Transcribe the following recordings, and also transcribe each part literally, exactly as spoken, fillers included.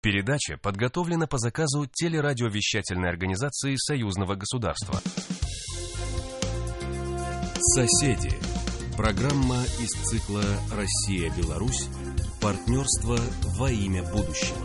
Передача подготовлена по заказу телерадиовещательной организации Союзного государства. Соседи. Программа из цикла «Россия-Беларусь. Партнерство во имя будущего».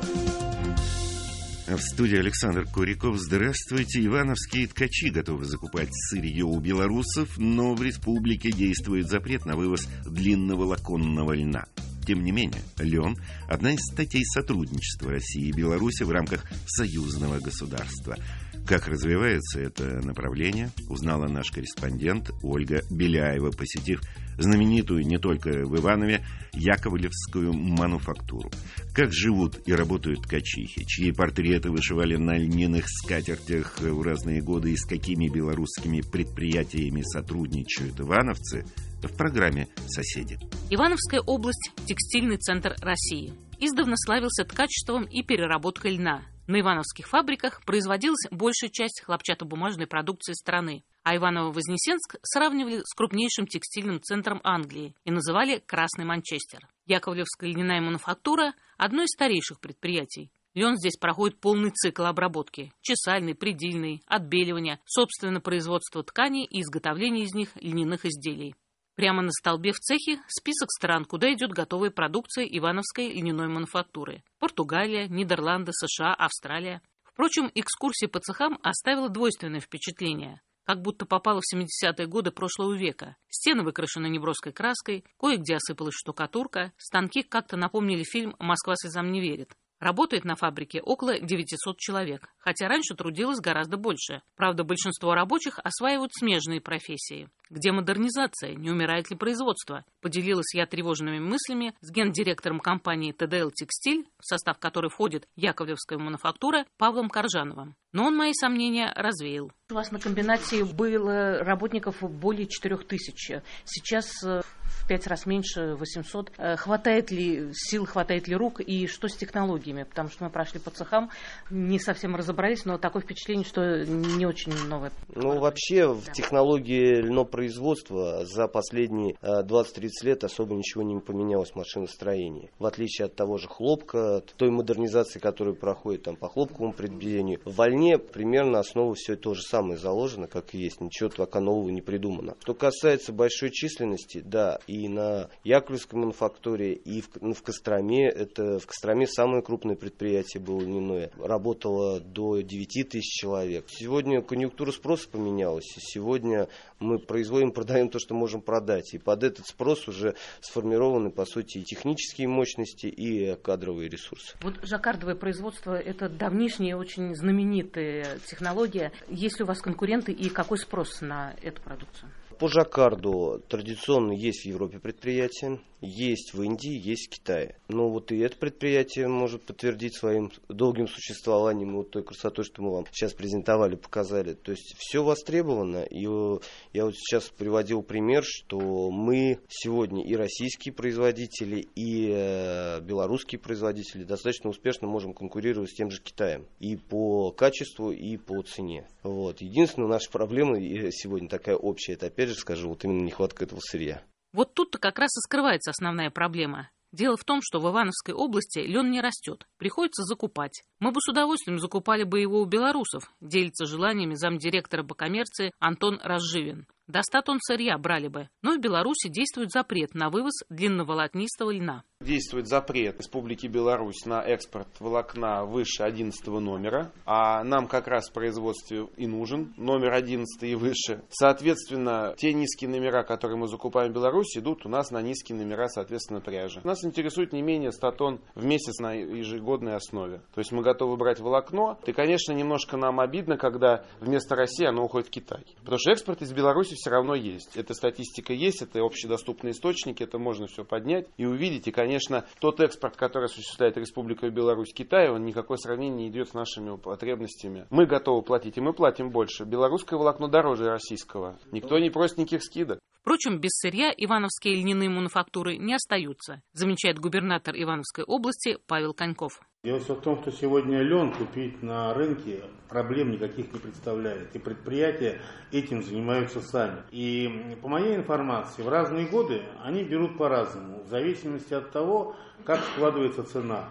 В студии Александр Куриков. Здравствуйте. Ивановские ткачи готовы закупать сырье у белорусов, но в республике действует запрет на вывоз длинноволоконного льна. Тем не менее, лен – одна из статей сотрудничества России и Беларуси в рамках союзного государства. Как развивается это направление, узнала наш корреспондент Ольга Беляева, посетив знаменитую не только в Иванове Яковлевскую мануфактуру. Как живут и работают ткачихи, чьи портреты вышивали на льняных скатертях в разные годы и с какими белорусскими предприятиями сотрудничают ивановцы, в программе «Соседи». Ивановская область – текстильный центр России. Издавна славился ткачеством и переработкой льна. На ивановских фабриках производилась большая часть хлопчатобумажной продукции страны, а Иваново-Вознесенск сравнивали с крупнейшим текстильным центром Англии и называли «Красный Манчестер». Яковлевская льняная мануфактура – одно из старейших предприятий. Лен здесь проходит полный цикл обработки – чесальный, предельный, отбеливания, собственно производство тканей и изготовление из них льняных изделий. Прямо на столбе в цехе список стран, куда идет готовая продукция ивановской льняной мануфактуры. Португалия, Нидерланды, США, Австралия. Впрочем, экскурсия по цехам оставила двойственное впечатление. Как будто попала в семидесятые годы прошлого века. Стены выкрашены неброской краской, кое-где осыпалась штукатурка, станки как-то напомнили фильм «Москва слезам не верит». Работает на фабрике около девятисот человек, хотя раньше трудилось гораздо больше. Правда, большинство рабочих осваивают смежные профессии. Где модернизация? Не умирает ли производство? Поделилась я тревожными мыслями с гендиректором компании тэ дэ эл «Текстиль», в состав которой входит Яковлевская мануфактура, Павлом Коржановым. Но он мои сомнения развеял. У вас на комбинате было работников более четырех тысяч. Сейчас в пять раз меньше, восемьсот. Хватает ли сил, хватает ли рук и что с технологиями? Потому что мы прошли по цехам, не совсем разобрались, но такое впечатление, что не очень новое. Ну, вообще, в технологии льнопроизводства за последние двадцать-тридцать лет особо ничего не поменялось в машиностроении. В отличие от того же хлопка, от той модернизации, которая проходит там, по хлопковому предприятию, в вольне примерно основа все то же самое заложено, как и есть. Ничего пока нового не придумано. Что касается большой численности, да, и на Яковлевской мануфактуре, и в, ну, в Костроме, это в Костроме самое крупное предприятие было льняное, работало до девяти тысяч человек. Сегодня конъюнктура спроса поменялась, и сегодня мы производим, продаем то, что можем продать, и под этот спрос уже сформированы, по сути, и технические мощности, и кадровые ресурсы. Вот жаккардовое производство – это давнишняя, очень знаменитая технология. Есть ли у вас конкуренты и какой спрос на эту продукцию? По жаккарду традиционно есть в Европе предприятия, есть в Индии, есть в Китае. Но вот и это предприятие может подтвердить своим долгим существованием, вот той красотой, что мы вам сейчас презентовали, показали. То есть все востребовано. И я вот сейчас приводил пример, что мы сегодня и российские производители, и белорусские производители достаточно успешно можем конкурировать с тем же Китаем. И по качеству, и по цене. Вот. Единственная наша проблема сегодня такая общая, это опять же скажу, вот именно нехватка этого сырья. Вот тут-то как раз и скрывается основная проблема. Дело в том, что в Ивановской области лен не растет, приходится закупать. Мы бы с удовольствием закупали бы его у белорусов, делится желаниями замдиректора по коммерции Антон Разживин. До ста тонн сырья брали бы, но в Беларуси действует запрет на вывоз длинноволокнистого льна. Действует запрет Республики Беларусь на экспорт волокна выше одиннадцатого номера, а нам как раз в производстве и нужен номер одиннадцатый и выше. Соответственно, те низкие номера, которые мы закупаем в Беларуси, идут у нас на низкие номера, соответственно, пряжи. Нас интересует не менее ста тонн в месяц на ежегодной основе. То есть мы готовы брать волокно. И, конечно, немножко нам обидно, когда вместо России оно уходит в Китай. Потому что экспорт из Беларуси все равно есть. Эта статистика есть, это общедоступные источники, это можно все поднять и увидеть. И, конечно, тот экспорт, который осуществляет Республика Беларусь Китай, он никакой сравнения не идет с нашими потребностями. Мы готовы платить, и мы платим больше. Белорусское волокно дороже российского. Никто не просит никаких скидок. Впрочем, без сырья ивановские льняные мануфактуры не остаются, замечает губернатор Ивановской области Павел Коньков. Дело все в том, что сегодня лен купить на рынке проблем никаких не представляет. И предприятия этим занимаются сами. И по моей информации, в разные годы они берут по-разному, в зависимости от того, как складывается цена.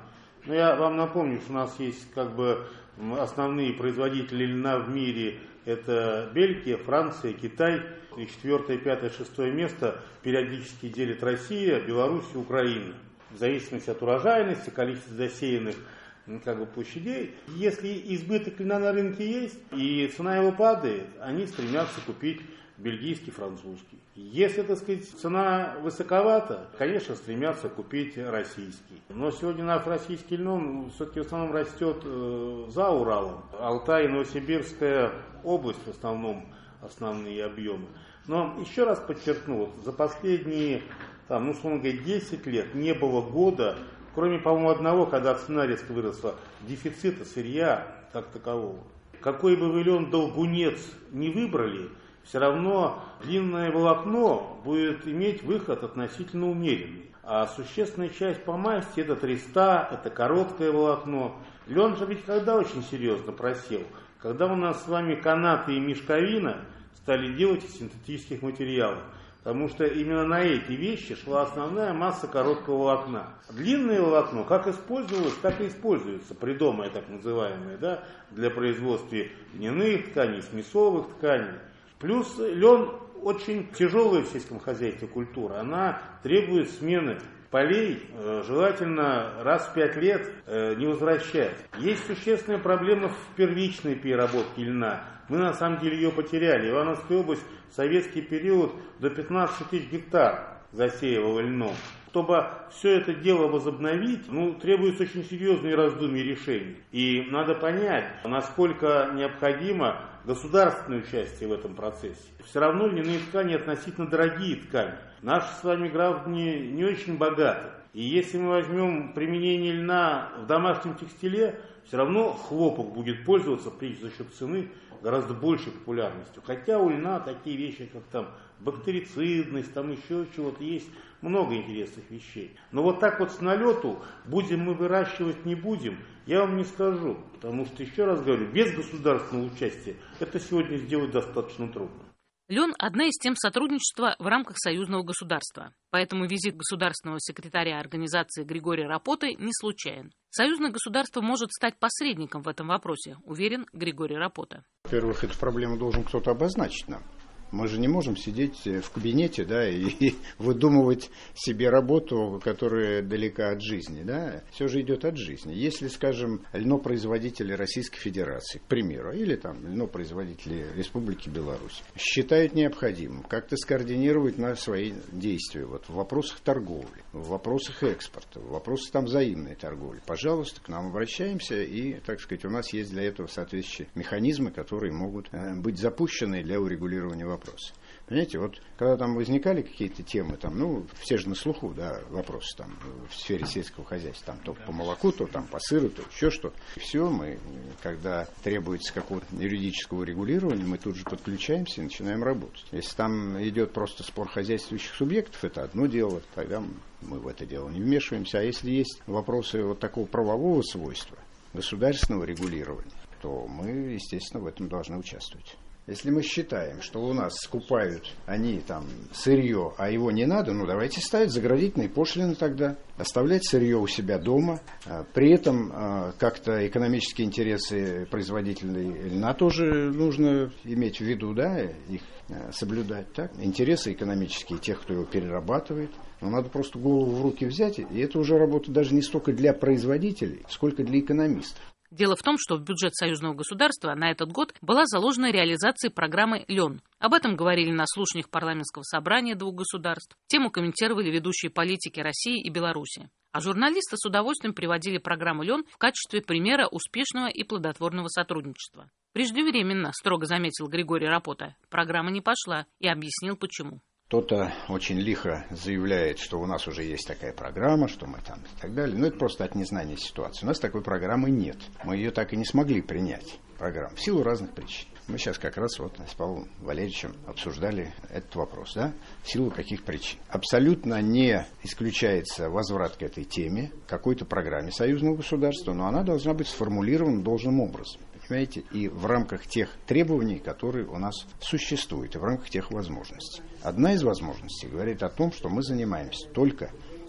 Но я вам напомню, что у нас есть как бы основные производители льна в мире. Это Бельгия, Франция, Китай. И четвертое, пятое, шестое место периодически делит Россия, Беларусь и Украина. В зависимости от урожайности, количества засеянных как бы площадей. Если избыток льна на рынке есть, и цена его падает, они стремятся купить бельгийский, французский. Если, так сказать, цена высоковата, конечно, стремятся купить российский. Но сегодня наш российский льон все-таки в основном растет э, за Уралом. Алтай, Новосибирская область в основном основные объемы. Но еще раз подчеркну, за последние, там, ну, условно говоря, десять лет не было года, кроме, по-моему, одного, когда цена резко выросла, дефицита сырья как такового. Какой бы вы лен долгунец не выбрали, все равно длинное волокно будет иметь выход относительно умеренный. А существенная часть по масти это триста, это короткое волокно. Лен же ведь когда очень серьезно просел? Когда у нас с вами канаты и мешковина стали делать из синтетических материалов. Потому что именно на эти вещи шла основная масса короткого волокна. Длинное волокно как использовалось, так и используется, придомое так называемое, да, для производства льняных тканей, смесовых тканей. Плюс лен очень тяжелая в сельском хозяйстве культура. Она требует смены полей, желательно раз в пять лет не возвращать. Есть существенная проблема в первичной переработке льна. Мы на самом деле ее потеряли. Ивановская область в советский период до пятнадцати тысяч гектар засеивала льном. Чтобы все это дело возобновить, ну, требуется очень серьезные раздумья и решения. И надо понять, насколько необходимо государственное участие в этом процессе. Все равно льняные ткани относительно дорогие ткани. Наши с вами граждане не очень богаты. И если мы возьмем применение льна в домашнем текстиле, все равно хлопок будет пользоваться, прежде за счет цены, гораздо большей популярностью. Хотя у льна такие вещи, как там бактерицидность, там еще чего-то есть, много интересных вещей. Но вот так вот с налету, будем мы выращивать, не будем, я вам не скажу. Потому что, еще раз говорю, без государственного участия это сегодня сделать достаточно трудно. Лен – одна из тем сотрудничества в рамках союзного государства. Поэтому визит государственного секретаря организации Григория Рапоты не случайен. Союзное государство может стать посредником в этом вопросе, уверен Григорий Рапота. Во-первых, эту проблему должен кто-то обозначить нам. Мы же не можем сидеть в кабинете, да, и выдумывать себе работу, которая далека от жизни, да. Все же идет от жизни. Если, скажем, льнопроизводители Российской Федерации, к примеру, или там льнопроизводители Республики Беларусь, считают необходимым как-то скоординировать на свои действия вот, в вопросах торговли, в вопросах экспорта, в вопросах там взаимной торговли, пожалуйста, к нам обращаемся, и, так сказать, у нас есть для этого соответствующие механизмы, которые могут быть запущены для урегулирования вопроса. Вопрос. Понимаете, вот когда там возникали какие-то темы, там, ну, все же на слуху, да, вопросы там в сфере сельского хозяйства, там то по молоку, то там по сыру, то еще что-то. И все, мы, когда требуется какого-то юридического регулирования, мы тут же подключаемся и начинаем работать. Если там идет просто спор хозяйствующих субъектов, это одно дело, тогда мы в это дело не вмешиваемся. А если есть вопросы вот такого правового свойства, государственного регулирования, то мы, естественно, в этом должны участвовать. Если мы считаем, что у нас скупают они там сырье, а его не надо, ну давайте ставить заградительные пошлины тогда, оставлять сырье у себя дома. При этом как-то экономические интересы производителей льна тоже нужно иметь в виду, да, их соблюдать, так? Интересы экономические тех, кто его перерабатывает. Но надо просто голову в руки взять, и это уже работа даже не столько для производителей, сколько для экономистов. Дело в том, что в бюджет союзного государства на этот год была заложена реализация программы «Лен». Об этом говорили на слушаниях парламентского собрания двух государств. Тему комментировали ведущие политики России и Беларуси. А журналисты с удовольствием приводили программу «Лен» в качестве примера успешного и плодотворного сотрудничества. Преждевременно, строго заметил Григорий Рапота, программа не пошла и объяснил, почему. Кто-то очень лихо заявляет, что у нас уже есть такая программа, что мы там и так далее. Но это просто от незнания ситуации. У нас такой программы нет. Мы ее так и не смогли принять, программу, в силу разных причин. Мы сейчас как раз вот с Павлом Валерьевичем обсуждали этот вопрос, да, в силу каких причин. Абсолютно не исключается возврат к этой теме, какой-то программе союзного государства, но она должна быть сформулирована должным образом. Понимаете, и в рамках тех требований, которые у нас существуют, и в рамках тех возможностей. Одна из возможностей говорит о том, что мы занимаемся только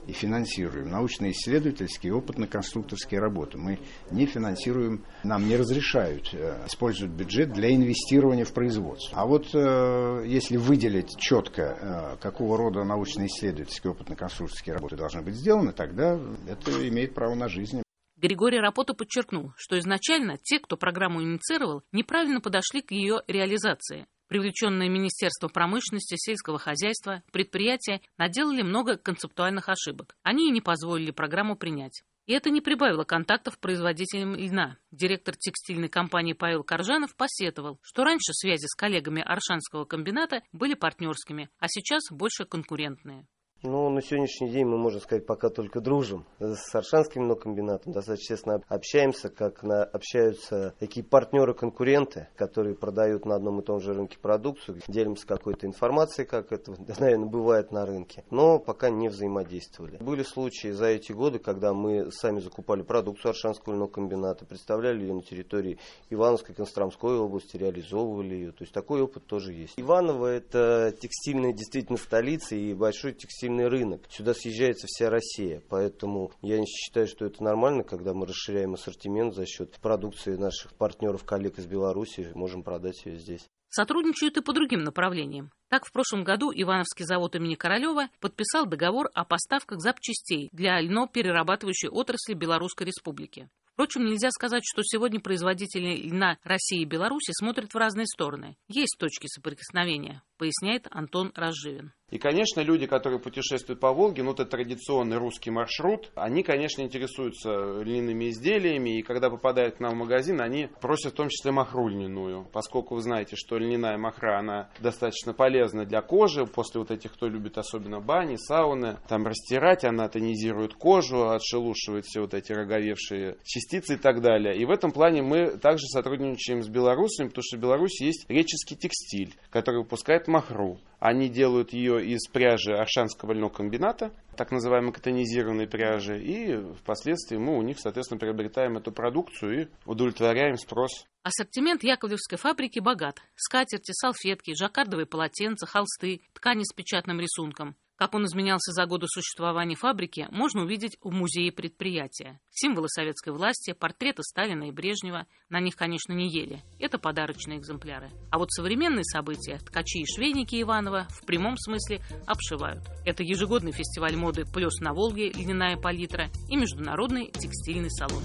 и финансируем научно-исследовательские и опытно-конструкторские работы. Мы не финансируем, нам не разрешают э, использовать бюджет для инвестирования в производство. А вот э, если выделить четко, э, какого рода научно-исследовательские и опытно-конструкторские работы должны быть сделаны, тогда это имеет право на жизнь. Григорий Рапота подчеркнул, что изначально те, кто программу инициировал, неправильно подошли к ее реализации. Привлеченное Министерство промышленности, сельского хозяйства, предприятия наделали много концептуальных ошибок. Они и не позволили программу принять. И это не прибавило контактов производителям льна. Директор текстильной компании Павел Коржанов посетовал, что раньше связи с коллегами Оршанского комбината были партнерскими, а сейчас больше конкурентные. Ну, на сегодняшний день мы, можно сказать, пока только дружим с Оршанским льнокомбинатом. Достаточно честно общаемся, как на, общаются такие партнеры-конкуренты, которые продают на одном и том же рынке продукцию. Делимся какой-то информацией, как это, наверное, бывает на рынке. Но пока не взаимодействовали. Были случаи за эти годы, когда мы сами закупали продукцию Оршанского льнокомбината, представляли ее на территории Ивановской, Костромской области, реализовывали ее. То есть такой опыт тоже есть. Иваново – это текстильная действительно столица и большой текстильный рынок. Сюда съезжается вся Россия, поэтому я не считаю, что это нормально, когда мы расширяем ассортимент за счет продукции наших партнеров, коллег из Беларуси, можем продать ее здесь. Сотрудничают и по другим направлениям. Так, в прошлом году Ивановский завод имени Королева подписал договор о поставках запчастей для льноперерабатывающей отрасли Белорусской Республики. Впрочем, нельзя сказать, что сегодня производители льна России и Беларуси смотрят в разные стороны. Есть точки соприкосновения, поясняет Антон Разживин. И, конечно, люди, которые путешествуют по Волге, ну, это традиционный русский маршрут, они, конечно, интересуются льняными изделиями, и когда попадают к нам в магазин, они просят в том числе махру льняную, поскольку вы знаете, что льняная махра, она достаточно полезна для кожи, после вот этих, кто любит особенно бани, сауны, там растирать, она тонизирует кожу, отшелушивает все вот эти роговевшие частицы и так далее. И в этом плане мы также сотрудничаем с белорусами, потому что в Беларуси есть реческий текстиль, который выпускает махру. Они делают ее из пряжи Оршанского льнокомбината, так называемой катонизированной пряжи, и впоследствии мы у них, соответственно, приобретаем эту продукцию и удовлетворяем спрос. Ассортимент Яковлевской фабрики богат. Скатерти, салфетки, жаккардовые полотенца, холсты, ткани с печатным рисунком. Как он изменялся за годы существования фабрики, можно увидеть в музее предприятия. Символы советской власти, портреты Сталина и Брежнева. На них, конечно, не ели. Это подарочные экземпляры. А вот современные события, ткачи и швейники Иваново, в прямом смысле обшивают. Это ежегодный фестиваль моды «Плес на Волге», льняная палитра и международный текстильный салон.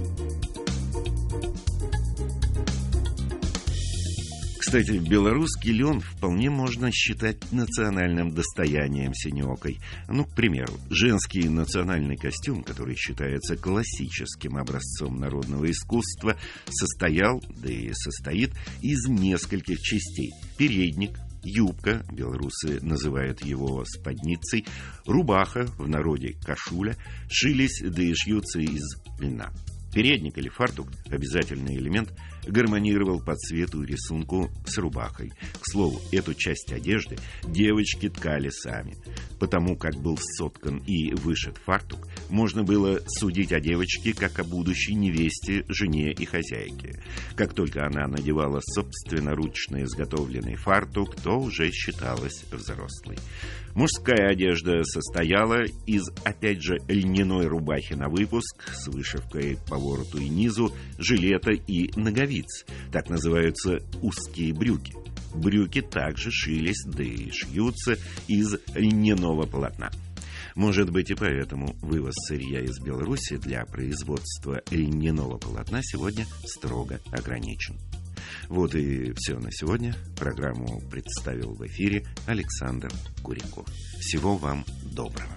Кстати, белорусский лен вполне можно считать национальным достоянием синеокой. Ну, к примеру, женский национальный костюм, который считается классическим образцом народного искусства, состоял, да и состоит, из нескольких частей. Передник, юбка, белорусы называют его спадницей, рубаха, в народе кашуля, шились, да и шьются из льна. Передник или фартук, обязательный элемент, гармонировал по цвету и рисунку с рубахой. К слову, эту часть одежды девочки ткали сами. Потому как был соткан и вышит фартук, можно было судить о девочке как о будущей невесте, жене и хозяйке. Как только она надевала собственноручно изготовленный фартук, то уже считалась взрослой. Мужская одежда состояла из, опять же, льняной рубахи на выпуск с вышивкой по вороту и низу, жилета и ноговиц. Так называются узкие брюки. Брюки также шились, да и шьются из льняного полотна. Может быть, и поэтому вывоз сырья из Беларуси для производства льняного полотна сегодня строго ограничен. Вот и все на сегодня. Программу представил в эфире Александр Куриков. Всего вам доброго.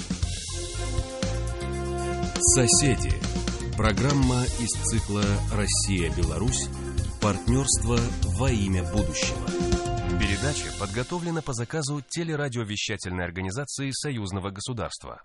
Соседи. Программа из цикла «Россия-Беларусь. Партнерство во имя будущего». Передача подготовлена по заказу телерадиовещательной организации Союзного государства.